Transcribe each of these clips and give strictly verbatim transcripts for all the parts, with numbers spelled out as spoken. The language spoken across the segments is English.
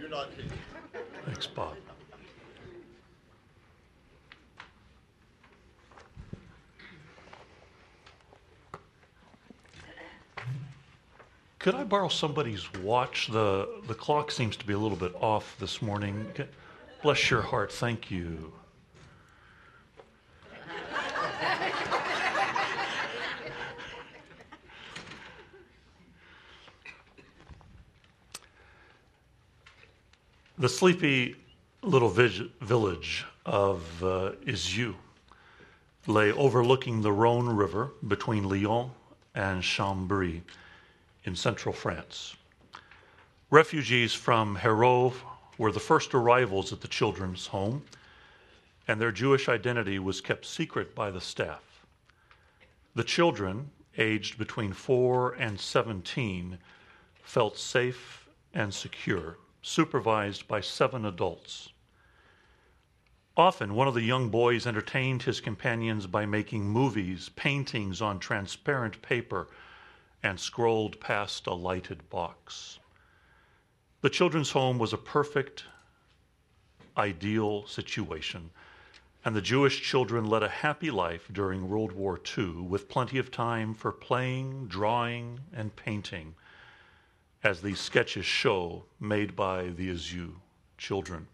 you're not kidding. Thanks, Bob. Could I borrow somebody's watch? The, the clock seems to be a little bit off this morning. Bless your heart. Thank you. The sleepy little vis- village of uh, Izieu lay overlooking the Rhone River between Lyon and Chambéry in central France. Refugees from Hérault were the first arrivals at the children's home, and their Jewish identity was kept secret by the staff. The children, aged between four and seventeen, felt safe and secure, supervised by seven adults. Often, one of the young boys entertained his companions by making movies, paintings on transparent paper, and scrolled past a lighted box. The children's home was a perfect, ideal situation, and the Jewish children led a happy life during World War Two with plenty of time for playing, drawing, and painting, as these sketches show, made by the Izieu children.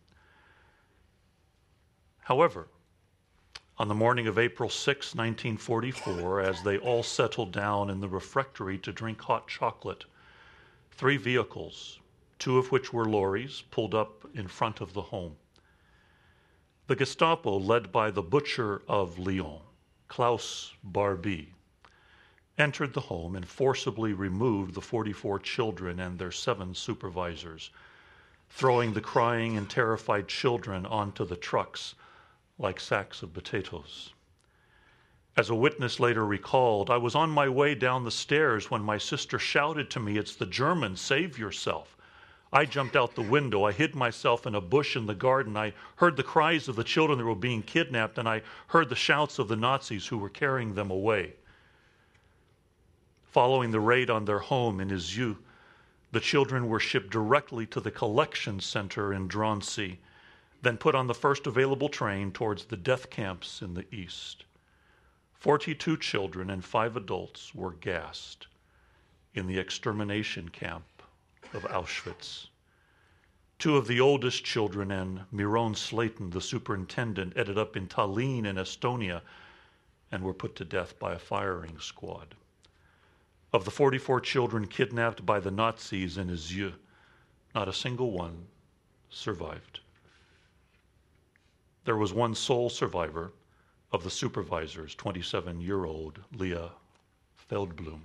However, on the morning of April sixth, nineteen forty-four, as they all settled down in the refectory to drink hot chocolate, three vehicles, two of which were lorries, pulled up in front of the home. The Gestapo, led by the butcher of Lyon, Klaus Barbie, entered the home and forcibly removed the forty-four children and their seven supervisors, throwing the crying and terrified children onto the trucks like sacks of potatoes. As a witness later recalled, "I was on my way down the stairs when my sister shouted to me, 'It's the Germans, save yourself.' I jumped out the window. I hid myself in a bush in the garden. I heard the cries of the children that were being kidnapped, and I heard the shouts of the Nazis who were carrying them away." Following the raid on their home in Izieu, the children were shipped directly to the collection center in Drancy, then put on the first available train towards the death camps in the east. Forty-two children and five adults were gassed in the extermination camp of Auschwitz. Two of the oldest children and Miron Slayton, the superintendent, ended up in Tallinn in Estonia and were put to death by a firing squad. Of the forty-four children kidnapped by the Nazis in Izieu, not a single one survived. There was one sole survivor of the supervisors, twenty-seven-year-old Leah Feldblum.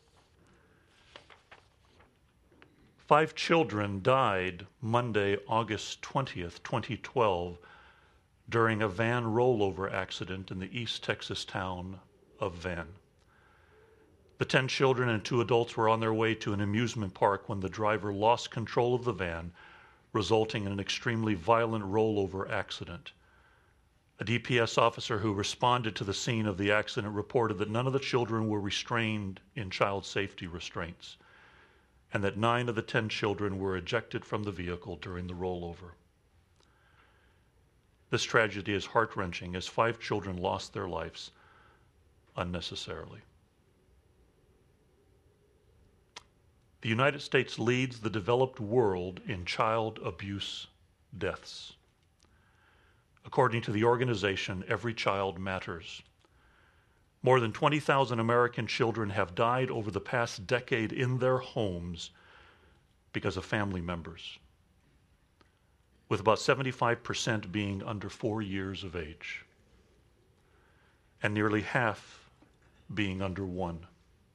Five children died Monday, August twentieth, twenty twelve, during a van rollover accident in the East Texas town of Van. The ten children and two adults were on their way to an amusement park when the driver lost control of the van, resulting in an extremely violent rollover accident. A D P S officer who responded to the scene of the accident reported that none of the children were restrained in child safety restraints, and that nine of the ten children were ejected from the vehicle during the rollover. This tragedy is heart-wrenching, as five children lost their lives unnecessarily. The United States leads the developed world in child abuse deaths. According to the organization Every Child Matters, more than twenty thousand American children have died over the past decade in their homes because of family members, with about seventy-five percent being under four years of age, and nearly half being under one.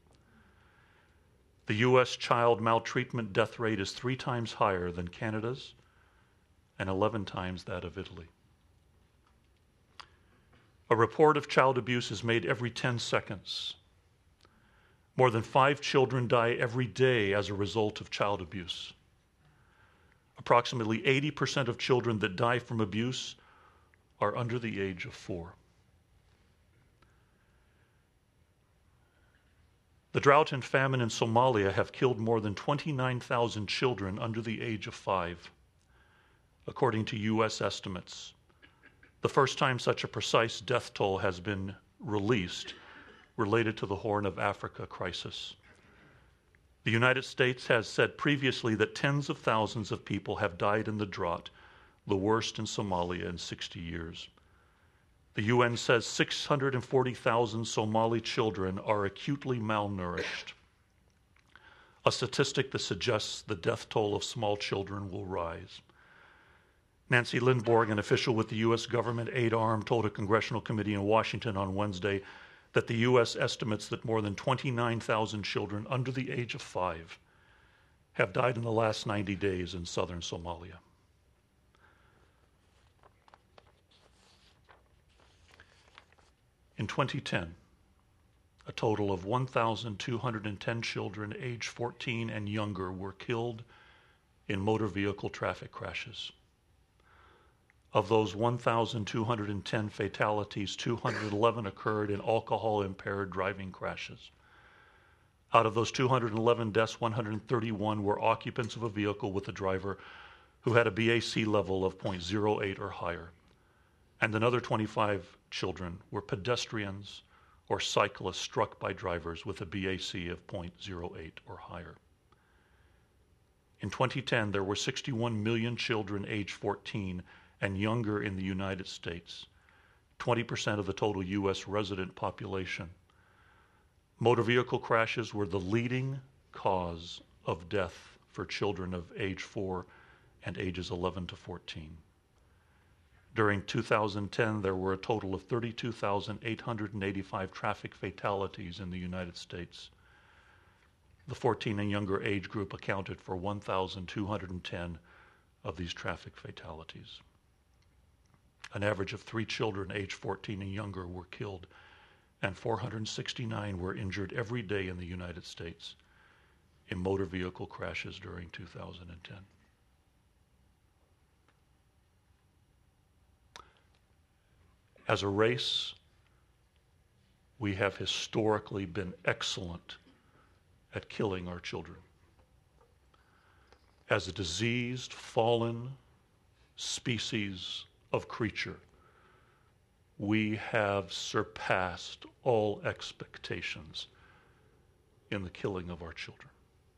The U S child maltreatment death rate is three times higher than Canada's and eleven times that of Italy. A report of child abuse is made every ten seconds. More than five children die every day as a result of child abuse. Approximately eighty percent of children that die from abuse are under the age of four. The drought and famine in Somalia have killed more than twenty-nine thousand children under the age of five. according to U S estimates. The first time such a precise death toll has been released related to the Horn of Africa crisis. The United States has said previously that tens of thousands of people have died in the drought, the worst in Somalia in sixty years. The U N says six hundred forty thousand Somali children are acutely malnourished, a statistic that suggests the death toll of small children will rise. Nancy Lindborg, an official with the U S government aid arm, told a congressional committee in Washington on Wednesday that the U S estimates that more than twenty-nine thousand children under the age of five have died in the last ninety days in southern Somalia. In twenty ten, a total of one thousand two hundred ten children aged fourteen and younger were killed in motor vehicle traffic crashes. Of those one thousand two hundred ten fatalities, two hundred eleven occurred in alcohol-impaired driving crashes. Out of those two hundred eleven deaths, one hundred thirty-one were occupants of a vehicle with a driver who had a B A C level of zero point zero eight or higher, and another twenty-five children were pedestrians or cyclists struck by drivers with a B A C of zero point zero eight or higher. In twenty ten, there were sixty-one million children aged fourteen and younger in the United States, twenty percent of the total U S resident population. Motor vehicle crashes were the leading cause of death for children of age four and ages eleven to fourteen. During two thousand ten, there were a total of thirty-two thousand eight hundred eighty-five traffic fatalities in the United States. The fourteen and younger age group accounted for one thousand two hundred ten of these traffic fatalities. An average of three children aged fourteen and younger were killed, and four hundred sixty-nine were injured every day in the United States in motor vehicle crashes during two thousand ten. As a race, we have historically been excellent at killing our children. As a diseased, fallen species of creature, we have surpassed all expectations in the killing of our children.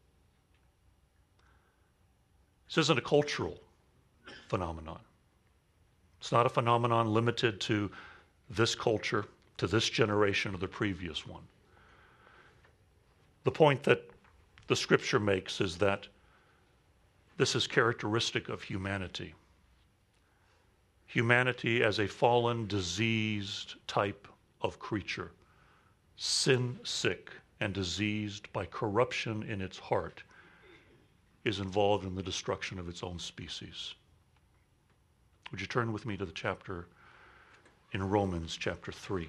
This isn't a cultural phenomenon. It's not a phenomenon limited to this culture, to this generation or the previous one. The point that the scripture makes is that this is characteristic of humanity. Humanity as a fallen, diseased type of creature, sin-sick and diseased by corruption in its heart, is involved in the destruction of its own species. Would you turn with me to the chapter in Romans chapter three?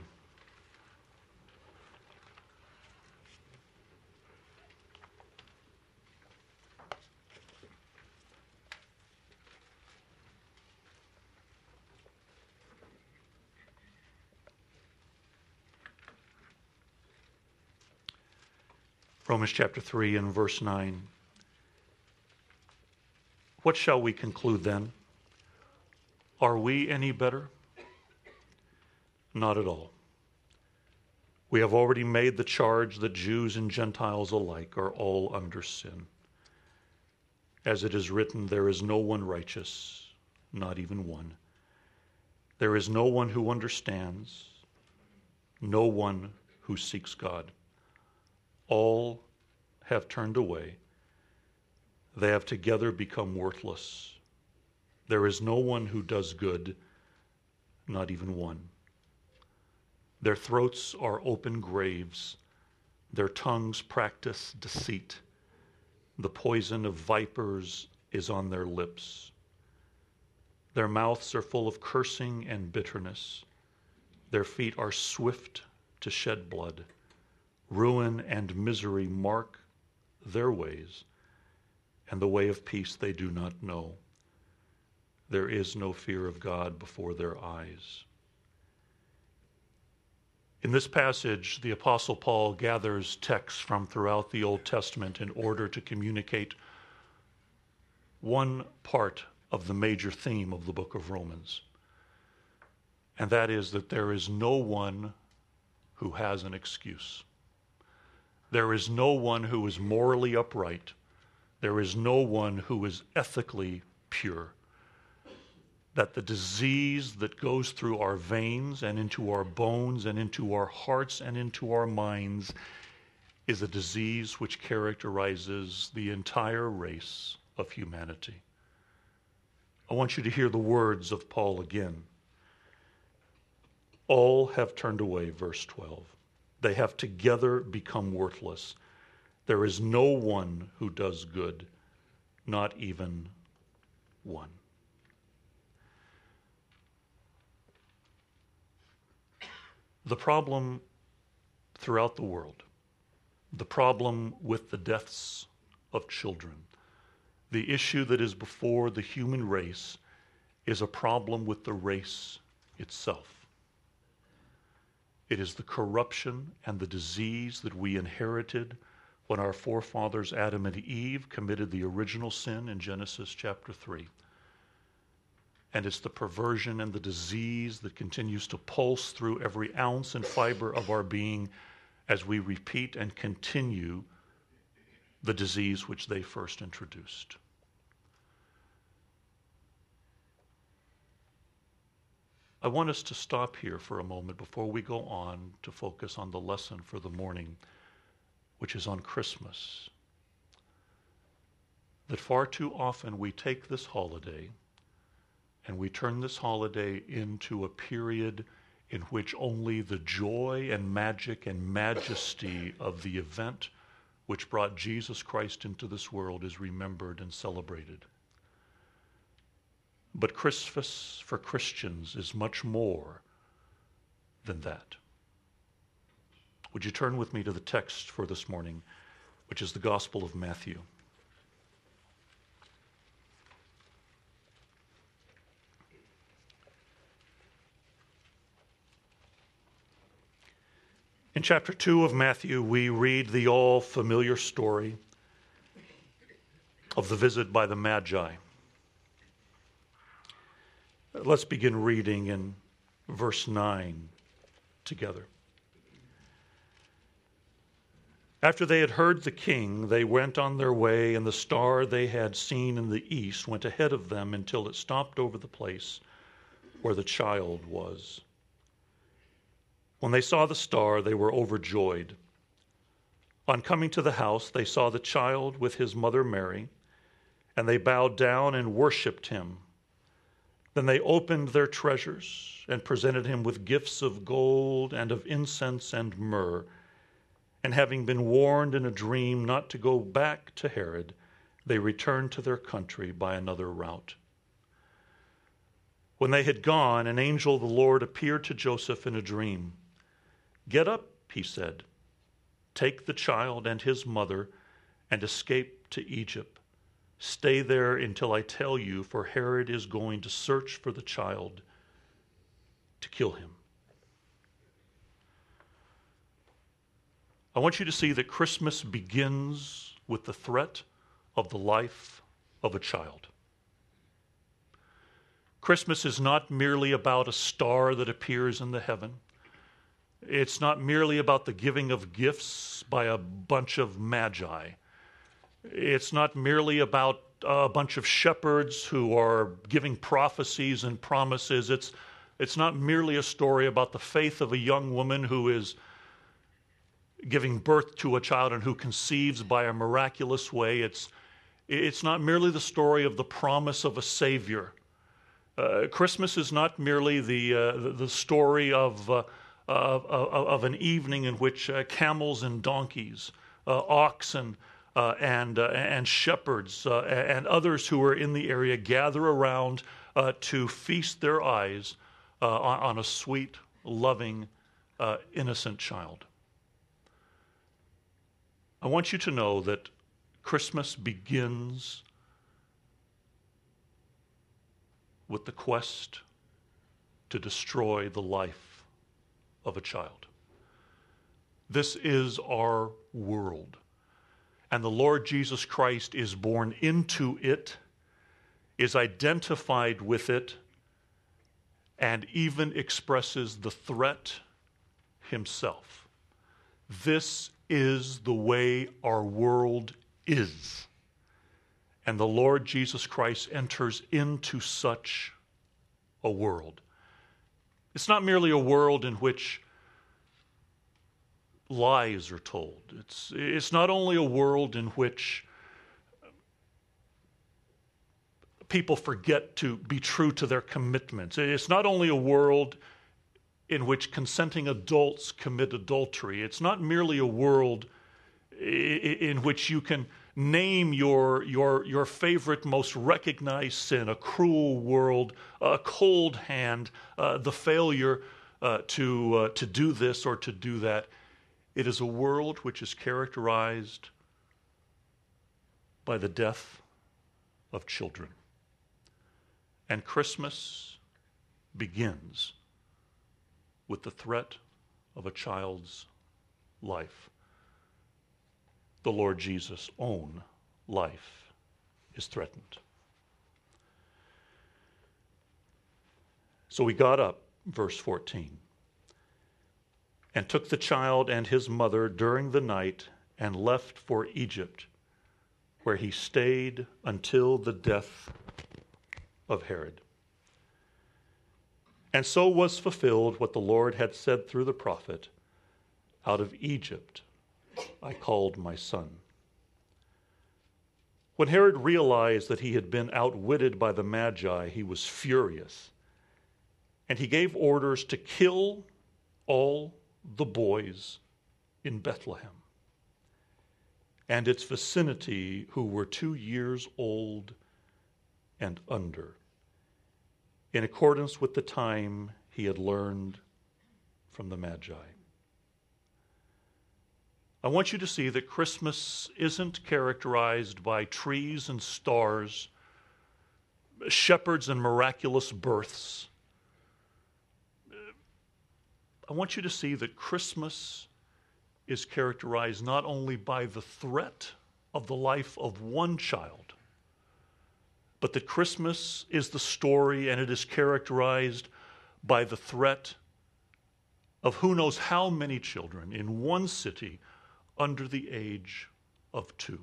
Romans chapter three and verse nine. What shall we conclude then? Are we any better? Not at all. We have already made the charge that Jews and Gentiles alike are all under sin. As it is written, there is no one righteous, not even one. There is no one who understands, no one who seeks God. All have turned away. They have together become worthless. There is no one who does good, not even one. Their throats are open graves. Their tongues practice deceit. The poison of vipers is on their lips. Their mouths are full of cursing and bitterness. Their feet are swift to shed blood. Ruin and misery mark their ways, and the way of peace they do not know. There is no fear of God before their eyes. In this passage, the Apostle Paul gathers texts from throughout the Old Testament in order to communicate one part of the major theme of the book of Romans. And that is that there is no one who has an excuse. There is no one who is morally upright. There is no one who is ethically pure. That the disease that goes through our veins and into our bones and into our hearts and into our minds is a disease which characterizes the entire race of humanity. I want you to hear the words of Paul again. All have turned away, verse twelve. They have together become worthless. There is no one who does good, not even one. The problem throughout the world, the problem with the deaths of children, the issue that is before the human race is a problem with the race itself. It is the corruption and the disease that we inherited when our forefathers Adam and Eve committed the original sin in Genesis chapter three. And it's the perversion and the disease that continues to pulse through every ounce and fiber of our being as we repeat and continue the disease which they first introduced. I want us to stop here for a moment before we go on to focus on the lesson for the morning, which is on Christmas. That far too often we take this holiday and we turn this holiday into a period in which only the joy and magic and majesty of the event which brought Jesus Christ into this world is remembered and celebrated. But Christmas for Christians is much more than that. Would you turn with me to the text for this morning, which is the Gospel of Matthew. In chapter two of Matthew, we read the all-familiar story of the visit by the Magi. Let's begin reading in verse nine together. After they had heard the king, they went on their way, and the star they had seen in the east went ahead of them until it stopped over the place where the child was. When they saw the star, they were overjoyed. On coming to the house, they saw the child with his mother Mary, and they bowed down and worshipped him. Then they opened their treasures and presented him with gifts of gold and of incense and myrrh. And having been warned in a dream not to go back to Herod, they returned to their country by another route. When they had gone, an angel of the Lord appeared to Joseph in a dream. "Get up," he said, "take the child and his mother and escape to Egypt. Stay there until I tell you, for Herod is going to search for the child to kill him." I want you to see that Christmas begins with the threat of the life of a child. Christmas is not merely about a star that appears in the heaven. It's not merely about the giving of gifts by a bunch of magi. It's not merely about a bunch of shepherds who are giving prophecies and promises. It's, it's not merely a story about the faith of a young woman who is giving birth to a child and who conceives by a miraculous way. It's, it's not merely the story of the promise of a Savior. Uh, Christmas is not merely the, uh, the, the story of, uh, of, of, of an evening in which uh, camels and donkeys, uh, oxen, Uh, and uh, and shepherds uh, and others who are in the area gather around uh, to feast their eyes uh, on, on a sweet, loving, uh, innocent child. I want you to know that Christmas begins with the quest to destroy the life of a child. This is our world. And the Lord Jesus Christ is born into it is identified with it and even expresses the threat himself. This is the way our world is. And the Lord Jesus Christ enters into such a world. It's not merely a world in which lies are told. It's, it's not only a world in which people forget to be true to their commitments. It's not only a world in which consenting adults commit adultery. It's not merely a world in which you can name your, your, your favorite, most recognized sin, a cruel world, a cold hand, uh, the failure uh, to, uh, to do this or to do that. It is a world which is characterized by the death of children. And Christmas begins with the threat of a child's life. The Lord Jesus' own life is threatened. So he got up, verse fourteen, and took the child and his mother during the night and left for Egypt, where he stayed until the death of Herod. And so was fulfilled what the Lord had said through the prophet, "Out of Egypt I called my son." When Herod realized that he had been outwitted by the Magi, he was furious, and he gave orders to kill all the boys in Bethlehem and its vicinity who were two years old and under, in accordance with the time he had learned from the Magi. I want you to see that Christmas isn't characterized by trees and stars, shepherds and miraculous births. I want you to see that Christmas is characterized not only by the threat of the life of one child, but that Christmas is the story and it is characterized by the threat of who knows how many children in one city under the age of two.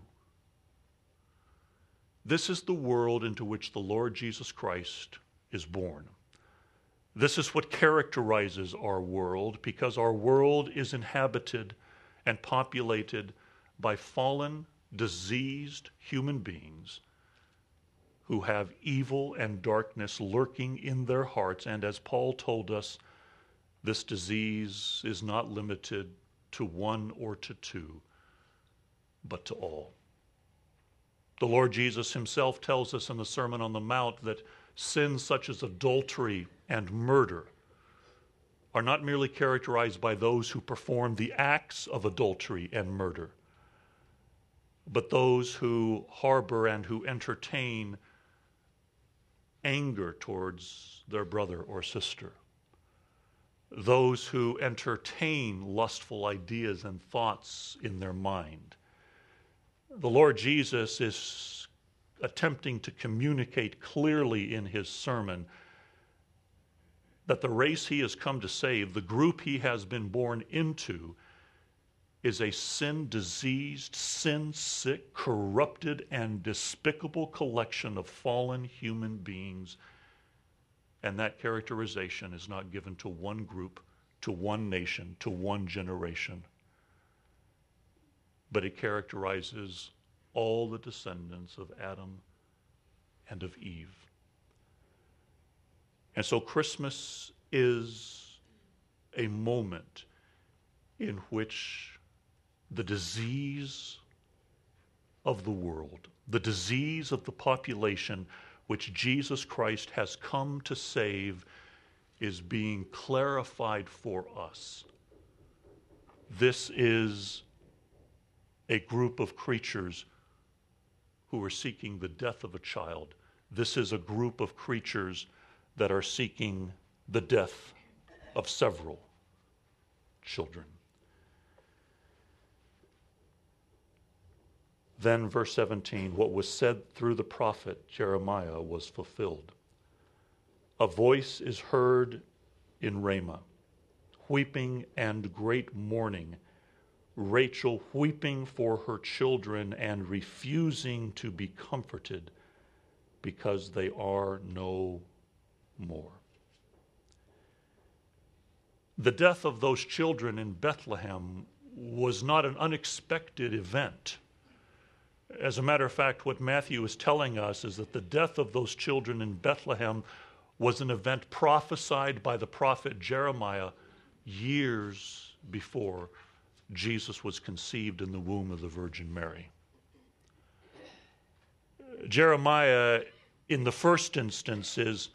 This is the world into which the Lord Jesus Christ is born. This is what characterizes our world, because our world is inhabited and populated by fallen, diseased human beings who have evil and darkness lurking in their hearts. And as Paul told us, this disease is not limited to one or to two, but to all. The Lord Jesus himself tells us in the Sermon on the Mount that sins such as adultery and murder are not merely characterized by those who perform the acts of adultery and murder, but those who harbor and who entertain anger towards their brother or sister, those who entertain lustful ideas and thoughts in their mind. The Lord Jesus is attempting to communicate clearly in his sermon that the race he has come to save, the group he has been born into, is a sin-diseased, sin-sick, corrupted, and despicable collection of fallen human beings. And that characterization is not given to one group, to one nation, to one generation, but it characterizes all the descendants of Adam and of Eve. And so Christmas is a moment in which the disease of the world, the disease of the population which Jesus Christ has come to save, is being clarified for us. This is a group of creatures who are seeking the death of a child. This is a group of creatures that are seeking the death of several children. Then, verse seventeen, what was said through the prophet Jeremiah was fulfilled. A voice is heard in Ramah, weeping and great mourning, Rachel weeping for her children and refusing to be comforted because they are no more. The death of those children in Bethlehem was not an unexpected event. As a matter of fact, what Matthew is telling us is that the death of those children in Bethlehem was an event prophesied by the prophet Jeremiah years before Jesus was conceived in the womb of the Virgin Mary. Jeremiah, in the first instance, is,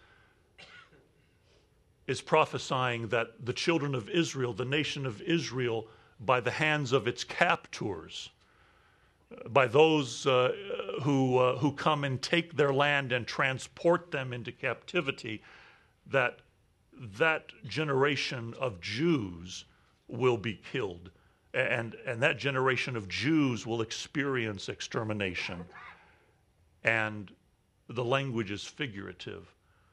is prophesying that the children of Israel, the nation of Israel, by the hands of its captors, by those uh, who, uh, who come and take their land and transport them into captivity, that that generation of Jews will be killed. And, and that generation of Jews will experience extermination. And the language is figurative.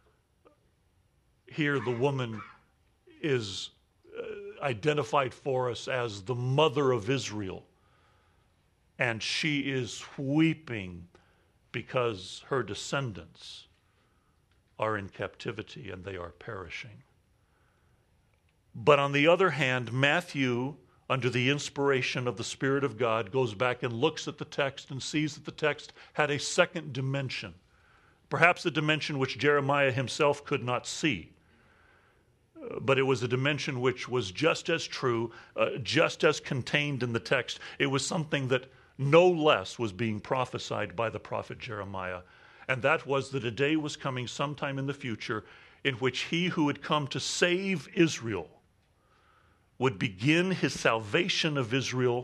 Here the woman is uh, identified for us as the mother of Israel. And she is weeping because her descendants are in captivity and they are perishing. But on the other hand, Matthew, under the inspiration of the Spirit of God, goes back and looks at the text and sees that the text had a second dimension, perhaps a dimension which Jeremiah himself could not see. But it was a dimension which was just as true, uh, just as contained in the text. It was something that no less was being prophesied by the prophet Jeremiah. And that was that a day was coming sometime in the future in which he who had come to save Israel would begin his salvation of Israel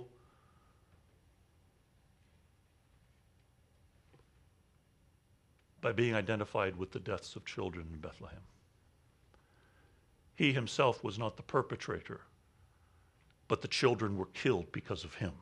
by being identified with the deaths of children in Bethlehem. He himself was not the perpetrator, but the children were killed because of him.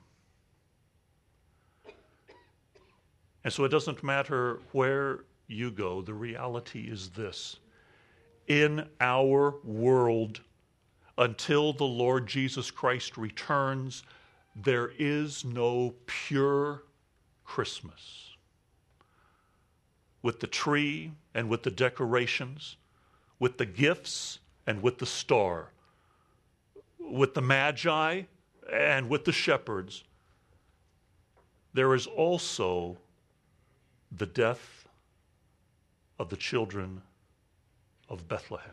And so it doesn't matter where you go, the reality is this. In our world, until the Lord Jesus Christ returns, there is no pure Christmas. With the tree and with the decorations, with the gifts and with the star, with the magi and with the shepherds, there is also the death of the children of Bethlehem.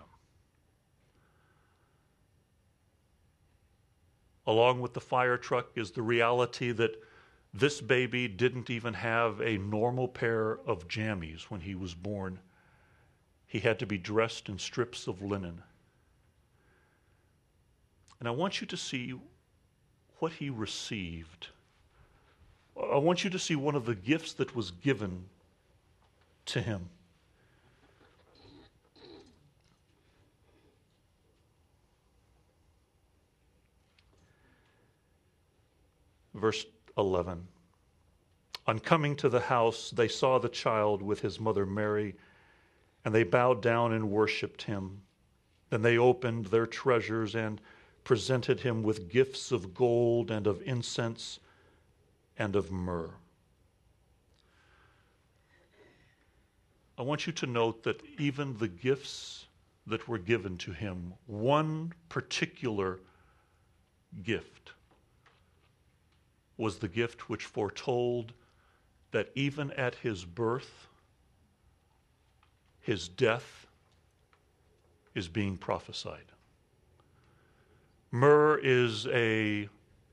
Along with the fire truck is the reality that this baby didn't even have a normal pair of jammies when he was born. He had to be dressed in strips of linen. And I want you to see what he received. I want you to see one of the gifts that was given to him. Verse eleven. On coming to the house, they saw the child with his mother Mary, and they bowed down and worshipped him. Then they opened their treasures and presented him with gifts of gold and of incense and of myrrh. I want you to note that even the gifts that were given to him, one particular gift was the gift which foretold that even at his birth, his death is being prophesied. Myrrh is a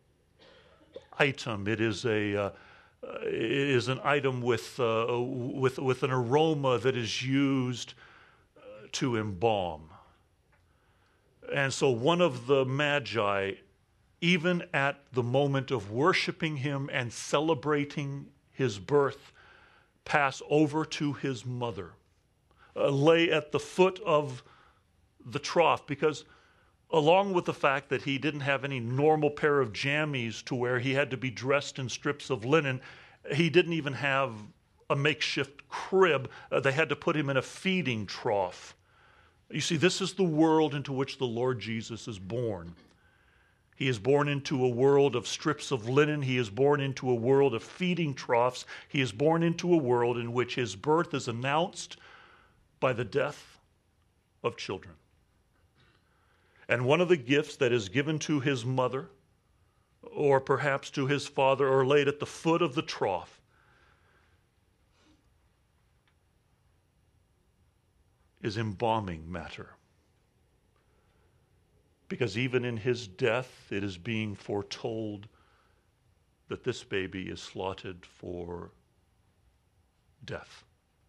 item. It is a uh, it is an item with uh, with with an aroma that is used uh, to embalm. And so one of the magi, even at the moment of worshiping him and celebrating his birth, pass over to his mother, uh, lay at the foot of the trough, because along with the fact that he didn't have any normal pair of jammies to wear, he had to be dressed in strips of linen. He didn't even have a makeshift crib. Uh, they had to put him in a feeding trough. You see, this is the world into which the Lord Jesus is born. He is born into a world of strips of linen. He is born into a world of feeding troughs. He is born into a world in which his birth is announced by the death of children. And one of the gifts that is given to his mother, or perhaps to his father, or laid at the foot of the trough, is embalming matter. Because even in his death, it is being foretold that this baby is slotted for death.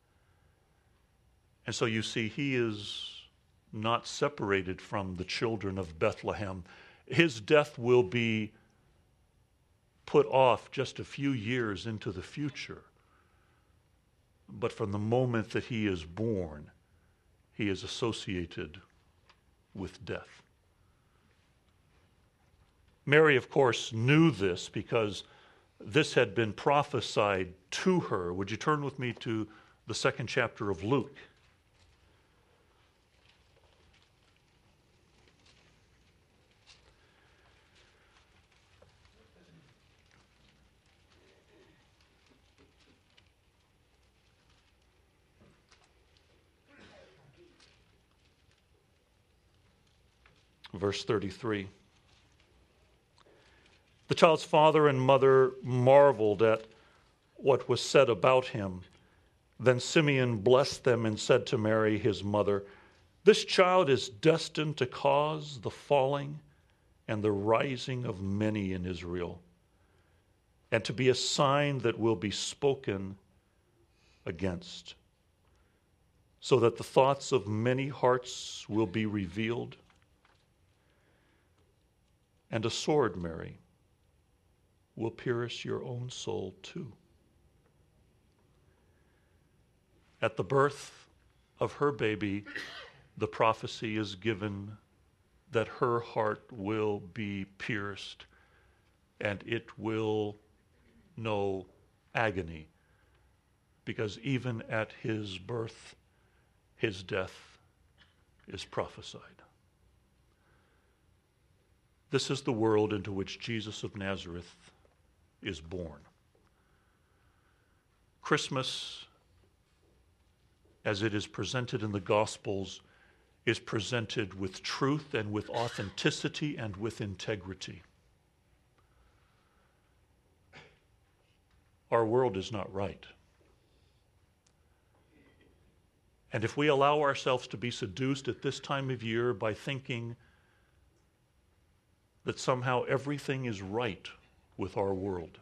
And so you see, he is not separated from the children of Bethlehem. His death will be put off just a few years into the future. But from the moment that he is born, he is associated with death. Mary, of course, knew this because this had been prophesied to her. Would you turn with me to the second chapter of Luke? Verse thirty-three. The child's father and mother marveled at what was said about him. Then Simeon blessed them and said to Mary, his mother, "This child is destined to cause the falling and the rising of many in Israel, and to be a sign that will be spoken against, so that the thoughts of many hearts will be revealed. And a sword, Mary, will pierce your own soul too." At the birth of her baby, the prophecy is given that her heart will be pierced and it will know agony, because even at his birth, his death is prophesied. This is the world into which Jesus of Nazareth is born. Christmas, as it is presented in the Gospels, is presented with truth and with authenticity and with integrity. Our world is not right. And if we allow ourselves to be seduced at this time of year by thinking that somehow everything is right with our world,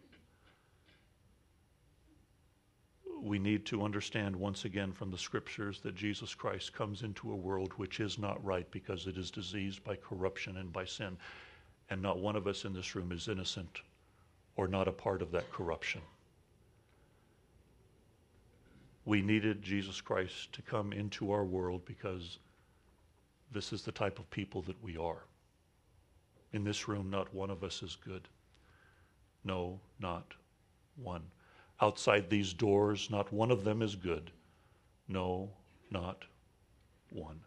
we need to understand once again from the scriptures that Jesus Christ comes into a world which is not right because it is diseased by corruption and by sin. And not one of us in this room is innocent or not a part of that corruption. We needed Jesus Christ to come into our world because this is the type of people that we are. In this room, not one of us is good. No, not one. Outside these doors, not one of them is good. No, not one.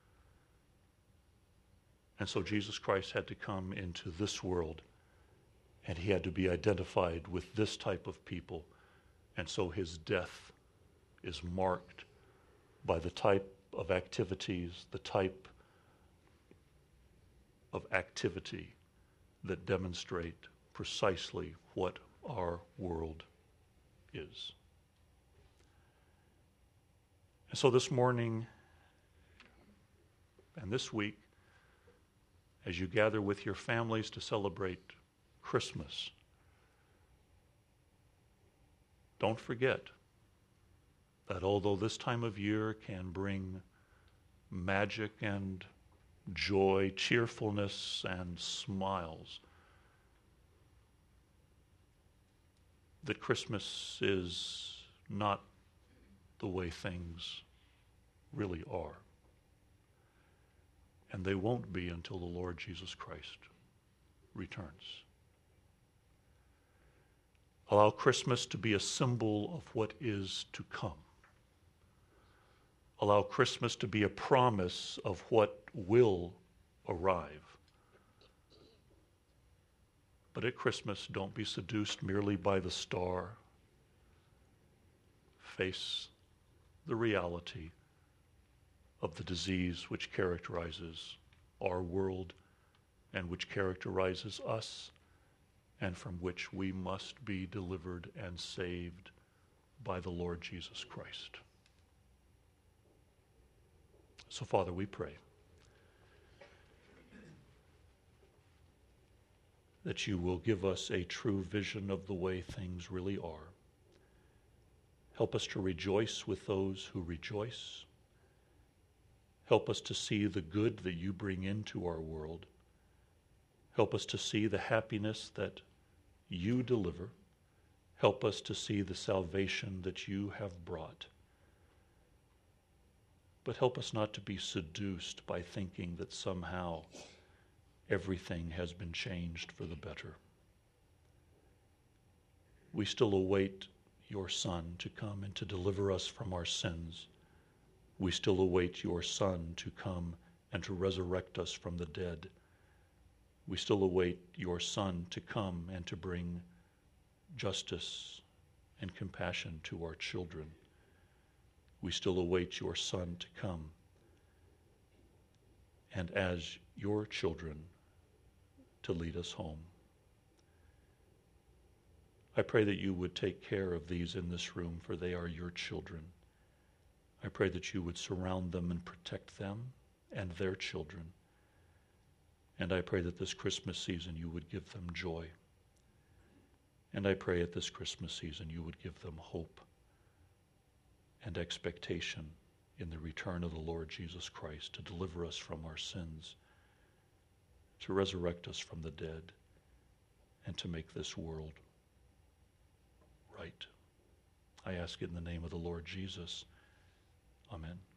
And so Jesus Christ had to come into this world, and he had to be identified with this type of people. And so his death is marked by the type of activities, the type of activity that demonstrate precisely what our world is. And so this morning and this week, as you gather with your families to celebrate Christmas, don't forget that although this time of year can bring magic and joy, cheerfulness, and smiles, that Christmas is not the way things really are. And they won't be until the Lord Jesus Christ returns. Allow Christmas to be a symbol of what is to come. Allow Christmas to be a promise of what will arrive. But at Christmas, don't be seduced merely by the star. Face the reality of the disease which characterizes our world and which characterizes us, and from which we must be delivered and saved by the Lord Jesus Christ. So, Father, we pray that you will give us a true vision of the way things really are. Help us to rejoice with those who rejoice. Help us to see the good that you bring into our world. Help us to see the happiness that you deliver. Help us to see the salvation that you have brought. But help us not to be seduced by thinking that somehow everything has been changed for the better. We still await your Son to come and to deliver us from our sins. We still await your Son to come and to resurrect us from the dead. We still await your Son to come and to bring justice and compassion to our children. We still await your Son to come and, as your children, to lead us home. I pray that you would take care of these in this room, for they are your children. I pray that you would surround them and protect them and their children. And I pray that this Christmas season you would give them joy. And I pray at this Christmas season you would give them hope and expectation in the return of the Lord Jesus Christ to deliver us from our sins, to resurrect us from the dead, and to make this world right. I ask it in the name of the Lord Jesus. Amen.